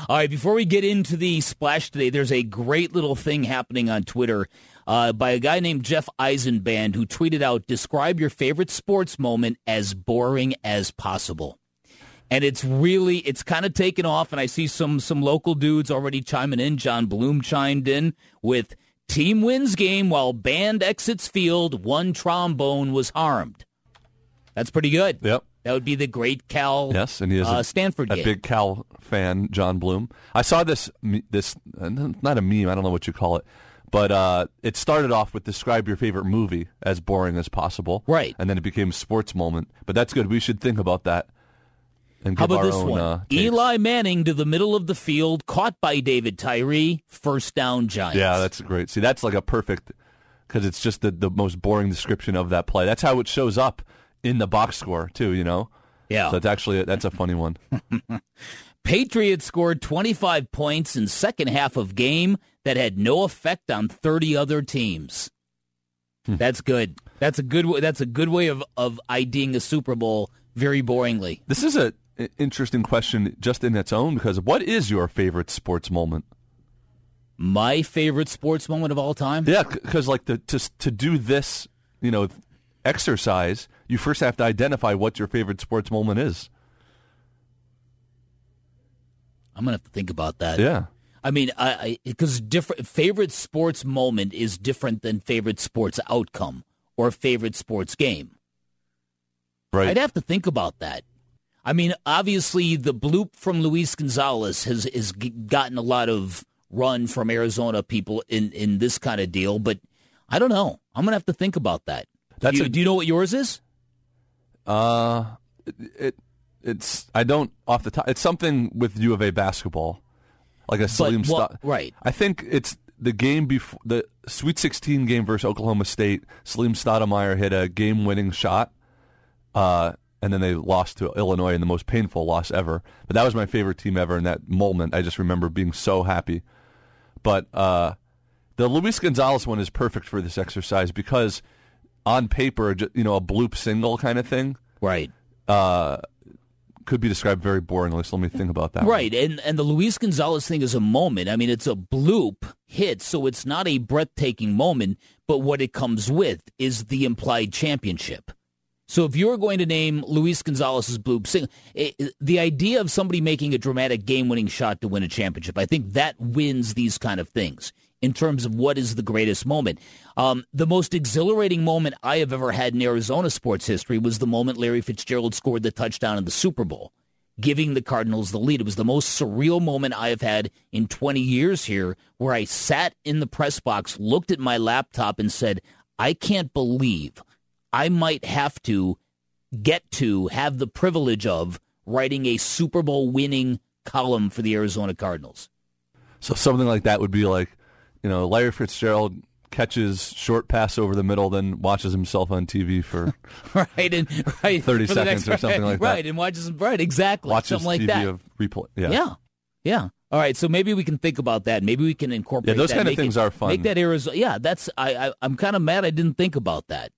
All right, before we get into the splash today, there's a great little thing happening on Twitter by a guy named Jeff Eisenband who tweeted out, describe your favorite sports moment as boring as possible. And it's kind of taken off, and I see some local dudes already chiming in. John Bloom chimed in with, team wins game while band exits field, one trombone was harmed. That's pretty good. Yep. That would be the great Cal and he is Stanford game. A big Cal fan, John Bloom. I saw this not a meme, I don't know what you call it, but it started off with describe your favorite movie as boring as possible. Right. And then it became sports moment. But that's good. We should think about that. And how give about our this own, one? takes. Eli Manning to the middle of the field, caught by David Tyree, first down Giants. Yeah, that's great. See, that's like a perfect, because it's just the most boring description of that play. That's how it shows up in the box score, too, you know? Yeah. So that's a funny one. Patriots scored 25 points in second half of game that had no effect on 30 other teams. That's good. That's a good way of IDing a Super Bowl very boringly. This is an interesting question just in its own, because what is your favorite sports moment? My favorite sports moment of all time? Yeah, because like to do this, exercise, you first have to identify what your favorite sports moment is. I'm going to have to think about that. Yeah. I mean, because favorite sports moment is different than favorite sports outcome or favorite sports game. Right. I'd have to think about that. I mean, obviously, the bloop from Luis Gonzalez has gotten a lot of run from Arizona people in this kind of deal, but I don't know. I'm going to have to think about that. Do you know what yours is? It's I don't off the top. It's something with U of A basketball, like a Salim right. I think it's the game before the Sweet 16 game versus Oklahoma State. Salim Stoudemire hit a game-winning shot, and then they lost to Illinois in the most painful loss ever. But that was my favorite team ever in that moment. I just remember being so happy. But the Luis Gonzalez one is perfect for this exercise because on paper, a bloop single kind of thing, right, could be described very boringly. So let me think about that. Right, and the Luis Gonzalez thing is a moment. I mean, it's a bloop hit, so it's not a breathtaking moment, but what it comes with is the implied championship. So if you're going to name Luis Gonzalez's bloop single, the idea of somebody making a dramatic game-winning shot to win a championship, I think that wins these kind of things in terms of what is the greatest moment. The most exhilarating moment I have ever had in Arizona sports history was the moment Larry Fitzgerald scored the touchdown in the Super Bowl, giving the Cardinals the lead. It was the most surreal moment I have had in 20 years here, where I sat in the press box, looked at my laptop, and said, I can't believe I might have to have the privilege of writing a Super Bowl winning column for the Arizona Cardinals. So something like that would be like, Larry Fitzgerald catches short pass over the middle, then watches himself on TV for 30 seconds or something like that. Right, and watches him, right, exactly. Watches something like TV that. Of replay. Yeah. All right, so maybe we can think about that. Maybe we can incorporate those that. kind of things are fun. Make that Arizona. Yeah, I'm kind of mad I didn't think about that,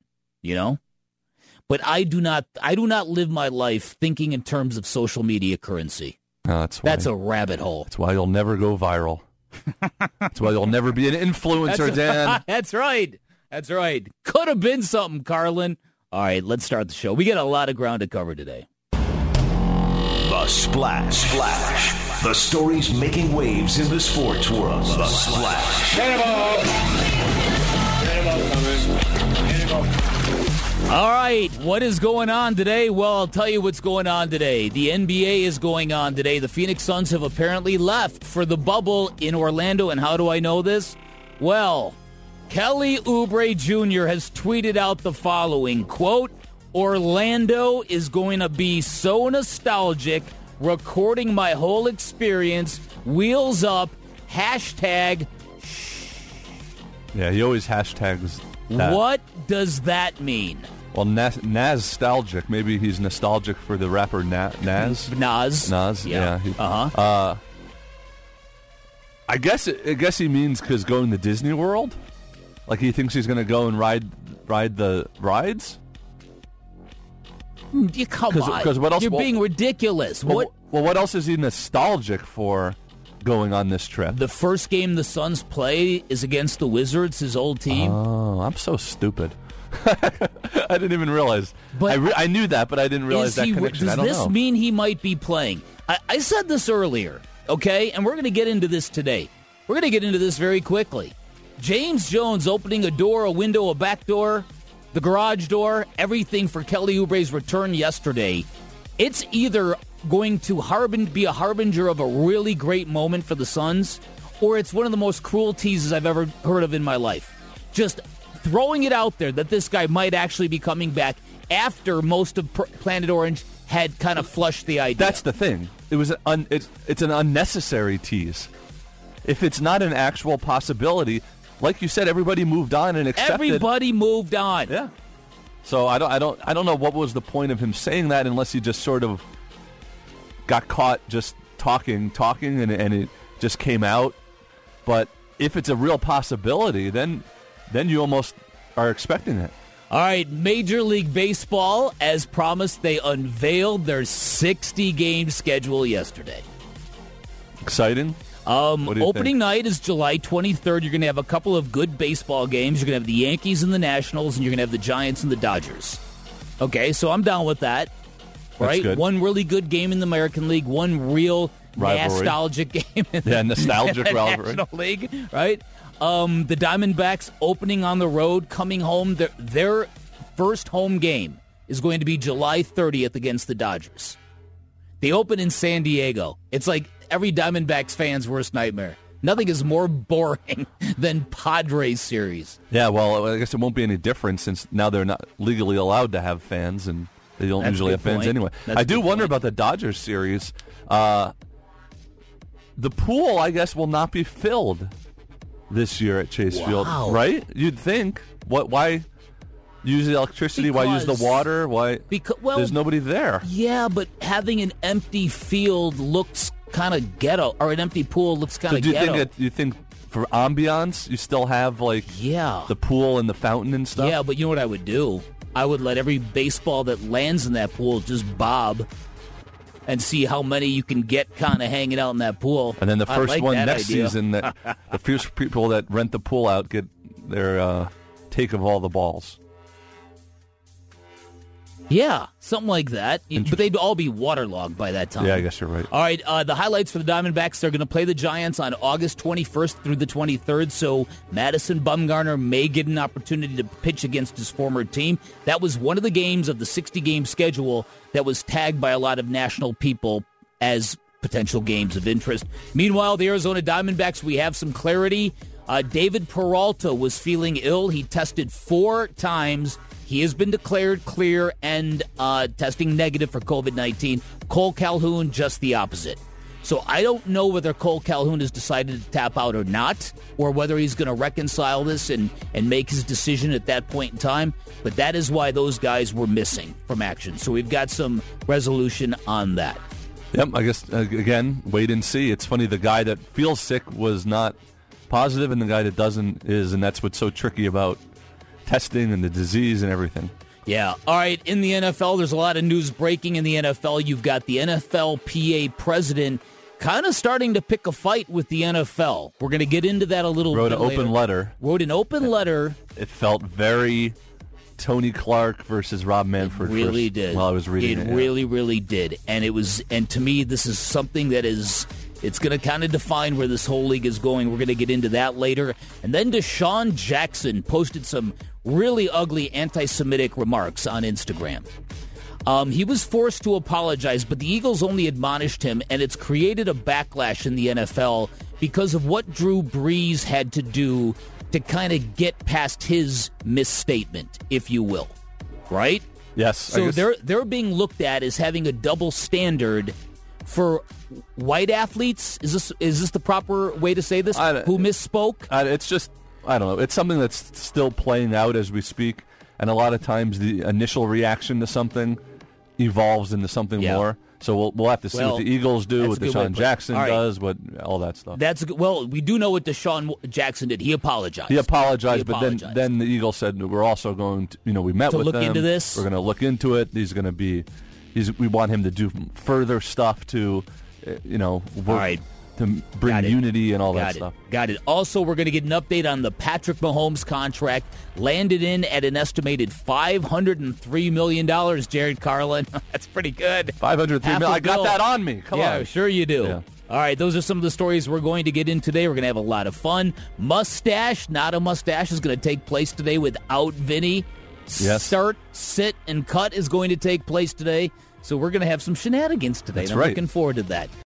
But I do not live my life thinking in terms of social media currency. No, that's a rabbit hole. That's why you'll never go viral. That's why you'll never be an influencer, Dan. That's right. Could have been something, Carlin. All right, let's start the show. We got a lot of ground to cover today. The Splash. The stories making waves in the sports world. The Splash. All right, what is going on today? Well, I'll tell you what's going on today. The NBA is going on today. The Phoenix Suns have apparently left for the bubble in Orlando, and how do I know this? Well, Kelly Oubre Jr. has tweeted out the following, quote, Orlando is going to be so nostalgic, recording my whole experience, wheels up, hashtag. Yeah, he always hashtags that. What does that mean? Well, nostalgic. Maybe he's nostalgic for the rapper Nas. Nas. Yeah. Uh-huh. I guess he means because going to Disney World? Like he thinks he's going to go and ride the rides? Come on. What else? You're being ridiculous. What else is he nostalgic for going on this trip. The first game the Suns play is against the Wizards, his old team. Oh, I'm so stupid. I didn't even realize. But I knew that, but I didn't realize that connection. Does I don't this know. mean he might be playing? I said this earlier, okay? And we're going to get into this today. We're going to get into this very quickly. James Jones opening a door, a window, a back door, the garage door, everything for Kelly Oubre's return yesterday. It's either going to be a harbinger of a really great moment for the Suns, or it's one of the most cruel teases I've ever heard of in my life. Just throwing it out there that this guy might actually be coming back after most of Planet Orange had kind of flushed the idea. That's the thing. It's an unnecessary tease. If it's not an actual possibility, like you said, everybody moved on and accepted. Everybody moved on. Yeah. So I don't know what was the point of him saying that, unless he just sort of got caught just talking, and it just came out. But if it's a real possibility, then you almost are expecting it. All right, Major League Baseball, as promised, they unveiled their 60-game schedule yesterday. Exciting? What do you Opening think? night is July 23rd. You're going to have a couple of good baseball games. You're going to have the Yankees and the Nationals, and you're going to have the Giants and the Dodgers. Okay, so I'm down with that. Right? Good. One really good game in the American League, one real Rivalry. nostalgic game in the nostalgic rivalry. National League, right? The Diamondbacks opening on the road, coming home. Their first home game is going to be July 30th against the Dodgers. They open in San Diego. It's like every Diamondbacks fan's worst nightmare. Nothing is more boring than Padres series. Yeah, well, I guess it won't be any different since now they're not legally allowed to have fans, and they don't That's a usually good have fans point. anyway. That's I a do good wonder point. about the Dodgers series. The pool, I guess, will not be filled this year at Chase Field, right? You'd think. Why use the electricity? Why use the Because- water? Why? Well, There's nobody there. Yeah, but having an empty field looks kind of ghetto, or an empty pool looks kind So of do you ghetto. think you think for ambiance you still have Yeah. the pool and the fountain and stuff? Yeah, but you know what I would do? I would let every baseball that lands in that pool just bob and see how many you can get kind of hanging out in that pool. And then the I first like one that next idea. season, that the first people that rent the pool out get their take of all the balls. Yeah, something like that. But they'd all be waterlogged by that time. Yeah, I guess you're right. All right, the highlights for the Diamondbacks, they're going to play the Giants on August 21st through the 23rd, so Madison Bumgarner may get an opportunity to pitch against his former team. That was one of the games of the 60-game schedule that was tagged by a lot of national people as potential games of interest. Meanwhile, the Arizona Diamondbacks, we have some clarity. David Peralta was feeling ill. He tested 4 times. He has been declared clear and testing negative for COVID-19. Cole Calhoun, just the opposite. So I don't know whether Cole Calhoun has decided to tap out or not, or whether he's going to reconcile this and make his decision at that point in time. But that is why those guys were missing from action. So we've got some resolution on that. Yep, I guess, again, wait and see. It's funny, the guy that feels sick was not positive, and the guy that doesn't is, and that's what's so tricky about testing and the disease and everything. Yeah. All right. In the NFL, there's a lot of news breaking in the NFL. You've got the NFLPA president kind of starting to pick a fight with the NFL. We're going to get into that a little Wrote bit an later. open letter. Wrote an open letter. It felt very Tony Clark versus Rob Manfred. Really did. While I was reading it. It really, really did. And it was, and to me, this is something that is, it's going to kind of define where this whole league is going. We're going to get into that later. And then Deshaun Jackson posted some really ugly anti-Semitic remarks on Instagram. He was forced to apologize, but the Eagles only admonished him, and it's created a backlash in the NFL because of what Drew Brees had to do to kind of get past his misstatement, if you will. Right? Yes. So I guess- they're being looked at as having a double standard for white athletes. Is this the proper way to say this? Who misspoke? It's just, I don't know. It's something that's still playing out as we speak, and a lot of times the initial reaction to something evolves into something more. So we'll have to see what the Eagles do, what Deshaun Jackson does, what all that stuff. Well, we do know what Deshaun Jackson did. He apologized. He apologized, but then the Eagles said we're also going to, we met with look them. into this. We're going to look into it. He's going to be, we want him to do further stuff to, work. All right. to bring unity and all that stuff. Got it. Also, we're going to get an update on the Patrick Mahomes contract. Landed in at an estimated $503 million, Jared Carlin. That's pretty good. $503 million. I got that on me. Come on. Yeah, sure you do. Yeah. All right, those are some of the stories we're going to get in today. We're going to have a lot of fun. Mustache, not a mustache, is going to take place today without Vinny. Yes. Start, sit, and cut is going to take place today. So we're going to have some shenanigans today. That's and I'm right. looking forward to that.